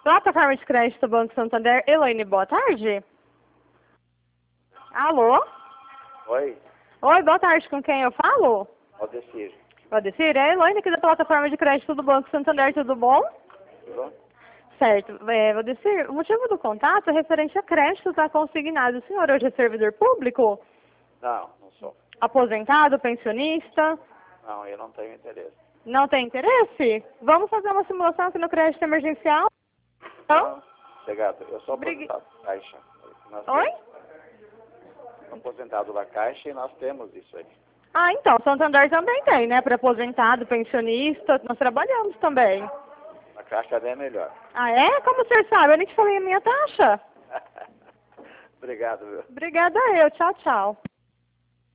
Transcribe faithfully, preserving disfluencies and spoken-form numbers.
Plataforma de crédito do Banco Santander. Elaine, boa tarde. Alô? Oi, Oi, boa tarde. Com quem eu falo? Aldecir. Aldecir, é a Elaine aqui da plataforma de crédito do Banco Santander. Tudo bom? Tudo bom? Certo. É, Aldecir, o motivo do contato é referente a crédito está consignado. O senhor hoje é servidor público? Não, não sou. Aposentado? Pensionista? Não, eu não tenho interesse. Não tem interesse? Vamos fazer uma simulação aqui no crédito emergencial? Então? Obrigado. Eu sou Obrig- aposentado da Caixa. Nós Oi? temos- aposentado da Caixa e nós temos isso aí. Ah, então, Santander também tem, né? Para aposentado, pensionista, nós trabalhamos também. A Caixa é melhor. Ah, é? Como o senhor sabe? Eu nem te falei a minha taxa. Obrigado, viu? Obrigada eu. Tchau, tchau.